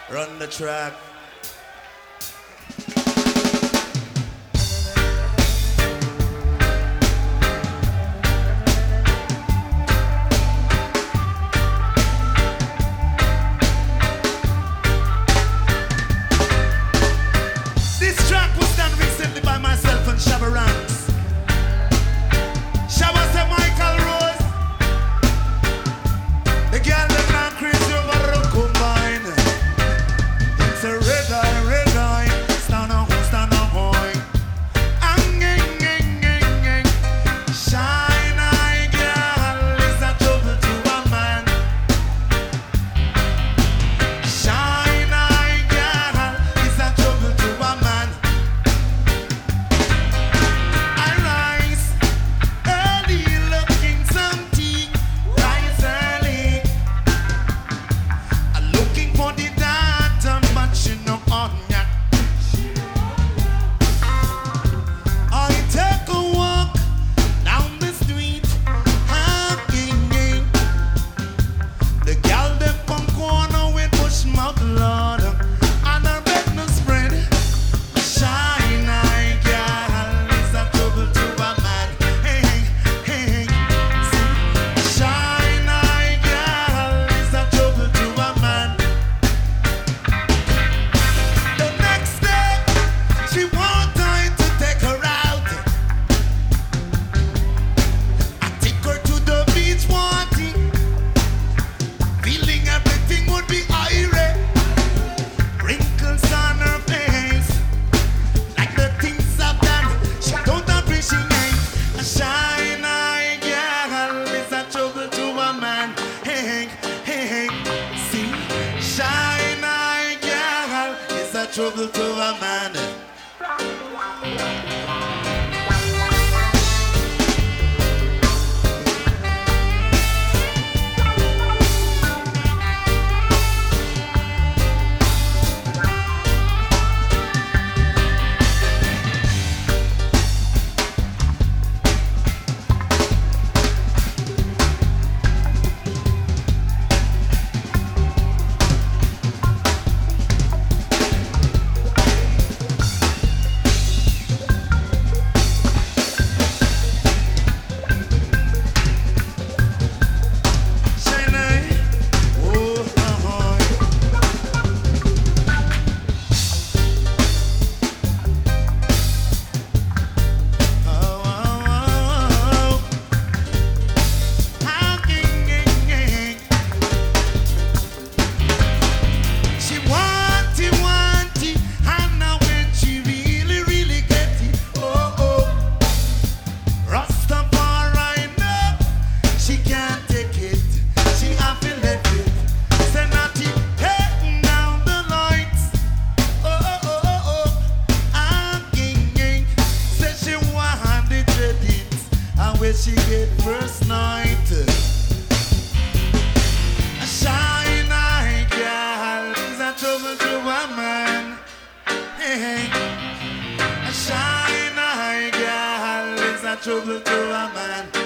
Run the track. This track was done recently by myself and Shabba Ranks. Shabba said Michael Rose. The girl them not crazy over the combine. It's a red eye, stand on, boy. Shine eye girl is a trouble to a man. Shine eye girl is a trouble to a man. I rise early looking some tea, rise early. I'm looking for the data, but she no on yet. I take a walk down the street, hugging. The gal them from corner with bush mouth Lord, and her bed no spread. Shine eye girl is a trouble to a man. Hey, hey, see. Shine eye girl is a trouble to a man. The next day, she want I to take her out. I take her to the beach wanting, feeling everything would be irate. Wrinkles on her face, like the things I've done, she don't appreciate. A shine eye girl is a trouble to a man. Hey, hey, see. Shine eye girl is a trouble to a man. Shine eye, oh, oh, oh, hugging. She want it, and now when she really get it, oh, Rastafari know she can't take it. She have to let it. Say naughty, hey, down the lights, oh, hugging. Say she want the credit, and when she get first night. A shine eye girl is a trouble to a man. Hey, a shine eye girl is a trouble to a man.